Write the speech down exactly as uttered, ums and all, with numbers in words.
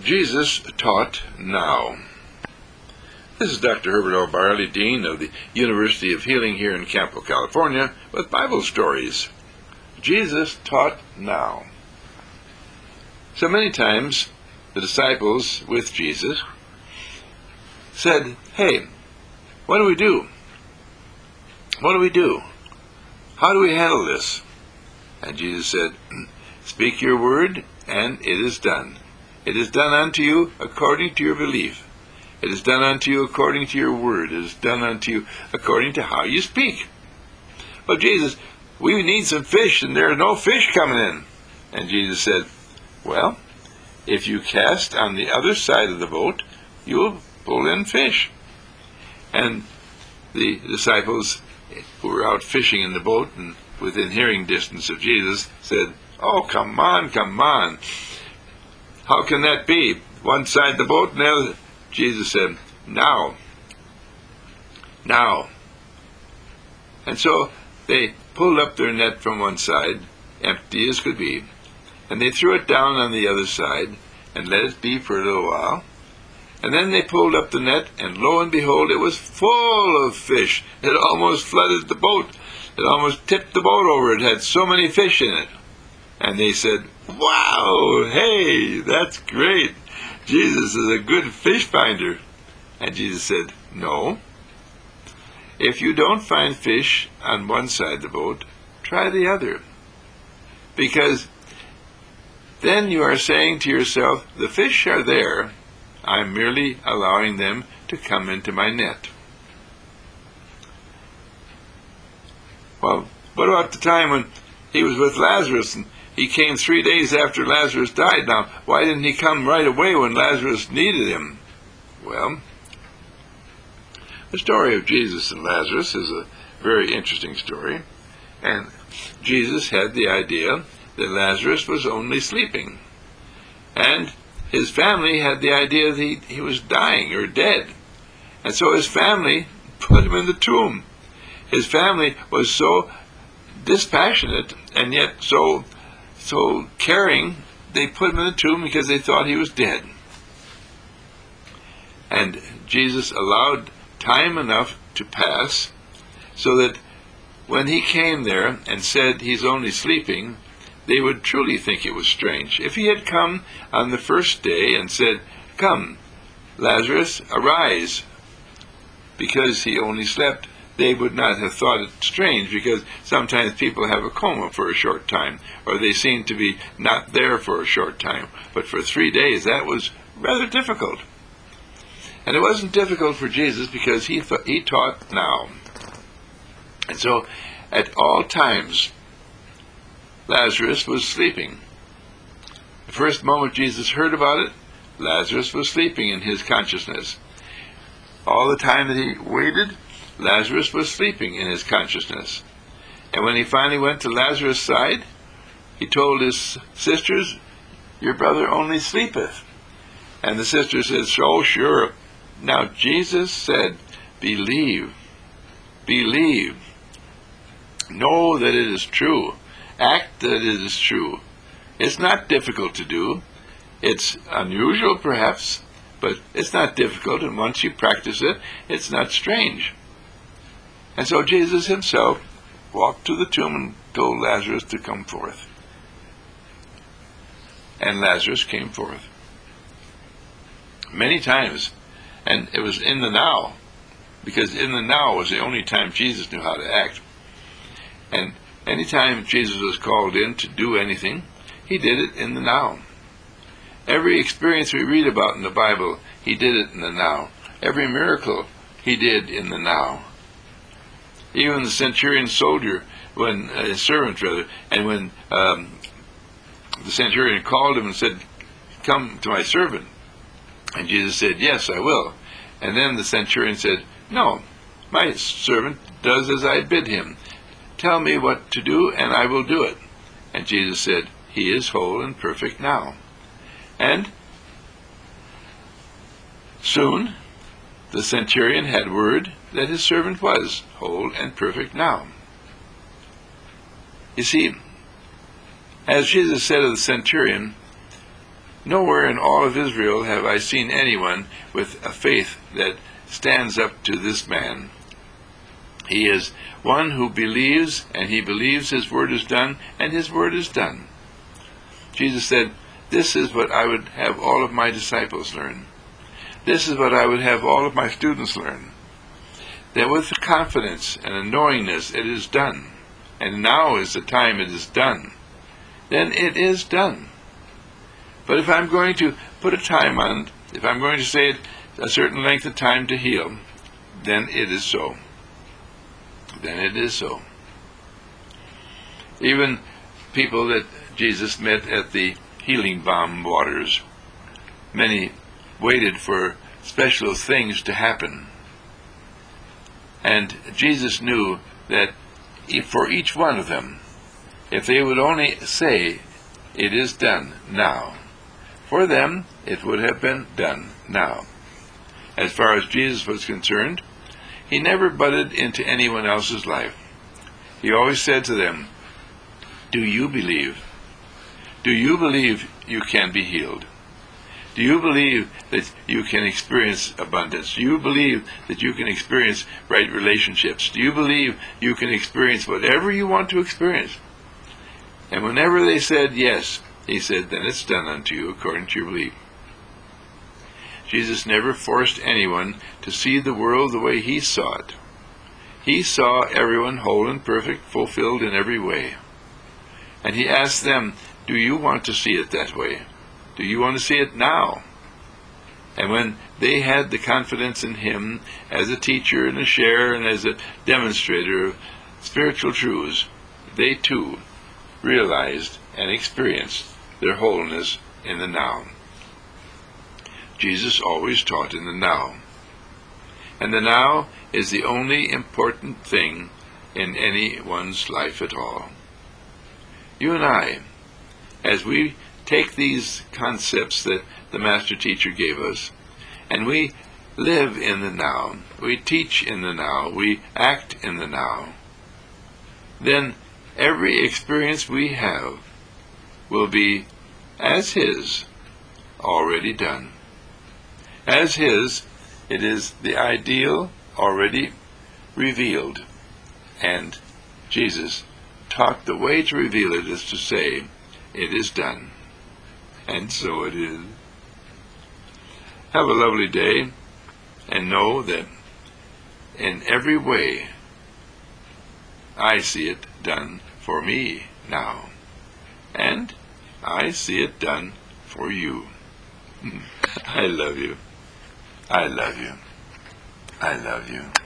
Jesus taught now. This is Doctor Herbert O. Barley, Dean of the University of Healing here in Campo, California, with Bible stories. Jesus taught now. So many times the disciples with Jesus said, "Hey, what do we do? What do we do? How do we handle this?" And Jesus said, "Speak your word, and it is done. It is done unto you according to your belief. It is done unto you according to your word. It is done unto you according to how you speak." "Well, Jesus, we need some fish, and there are no fish coming in." And Jesus said, "Well, if you cast on the other side of the boat, you will pull in fish." And the disciples who were out fishing in the boat and within hearing distance of Jesus said, "Oh, come on, come on. How can that be? One side of the boat and the other." Jesus said, "Now. Now." And so they pulled up their net from one side, empty as could be, and they threw it down on the other side and let it be for a little while. And then they pulled up the net, and lo and behold, it was full of fish. It almost flooded the boat. It almost tipped the boat over. It had so many fish in it. And they said, "Wow, hey, that's great. Jesus is a good fish finder." And Jesus said, "No. If you don't find fish on one side of the boat, try the other. Because then you are saying to yourself, the fish are there. I'm merely allowing them to come into my net." Well, what about the time when he was with Lazarus and he came three days after Lazarus died? Now, why didn't he come right away when Lazarus needed him? Well, the story of Jesus and Lazarus is a very interesting story. And Jesus had the idea that Lazarus was only sleeping. And his family had the idea that he, he was dying or dead. And so his family put him in the tomb. His family was so dispassionate and yet so so caring, they put him in the tomb because they thought he was dead. And Jesus allowed time enough to pass so that when he came there and said he's only sleeping, they would truly think it was strange. If he had come on the first day and said, "Come, Lazarus, arise," because he only slept, they would not have thought it strange, because sometimes people have a coma for a short time, or they seem to be not there for a short time. But for three days, that was rather difficult. And it wasn't difficult for Jesus because he, th- he taught now. And so, at all times, Lazarus was sleeping. The first moment Jesus heard about it, Lazarus was sleeping in his consciousness. All the time that he waited, Lazarus was sleeping in his consciousness. And when he finally went to Lazarus' side, he told his sisters, "Your brother only sleepeth." And the sister said, "So sure." Now Jesus said, "Believe. Believe. Know that it is true. Act that it is true." It's not difficult to do. It's unusual perhaps, but it's not difficult, and once you practice it, it's not strange. And so Jesus himself walked to the tomb and told Lazarus to come forth. And Lazarus came forth. Many times, and it was in the now, because in the now was the only time Jesus knew how to act. And any time Jesus was called in to do anything, he did it in the now. Every experience we read about in the Bible, he did it in the now. Every miracle, he did in the now. Even the centurion soldier, when uh, his servant rather, and when um, the centurion called him and said, "Come to my servant," and Jesus said, "Yes, I will." And then the centurion said, "No, my servant does as I bid him. Tell me what to do, and I will do it." And Jesus said, "He is whole and perfect now." And soon the centurion had word that his servant was whole and perfect now. You see, as Jesus said of the centurion, Nowhere in all of Israel have I seen anyone with a faith that stands up to this man. He is one who believes, and he believes his word is done, and his word is done. Jesus said, this is what I would have all of my disciples learn. This is what I would have all of my students learn. That with confidence and a knowingness it is done, and now is the time it is done, then it is done. But if I'm going to put a time on it, if I'm going to say it a certain length of time to heal, then it is so. Then it is so. Even people that Jesus met at the healing balm waters, many waited for special things to happen. And Jesus knew that for each one of them, if they would only say, it is done now, for them it would have been done now. As far as Jesus was concerned, he never butted into anyone else's life. He always said to them, do you believe? Do you believe you can be healed? Do you believe that you can experience abundance? Do you believe that you can experience right relationships? Do you believe you can experience whatever you want to experience? And whenever they said yes, he said, then it's done unto you according to your belief. Jesus never forced anyone to see the world the way he saw it. He saw everyone whole and perfect, fulfilled in every way. And he asked them, do you want to see it that way? Do you want to see it now? And when they had the confidence in him as a teacher and a sharer and as a demonstrator of spiritual truths, they too realized and experienced their wholeness in the now. Jesus always taught in the now. And the now is the only important thing in anyone's life at all. You and I, as we take these concepts that the Master Teacher gave us, and we live in the now, we teach in the now, we act in the now, then every experience we have will be as his, already done. As his, it is the ideal already revealed. And Jesus taught the way to reveal it is to say, it is done. And so it is. Have a lovely day, and know that in every way I see it done for me now. And I see it done for you. I love you. I love you. I love you.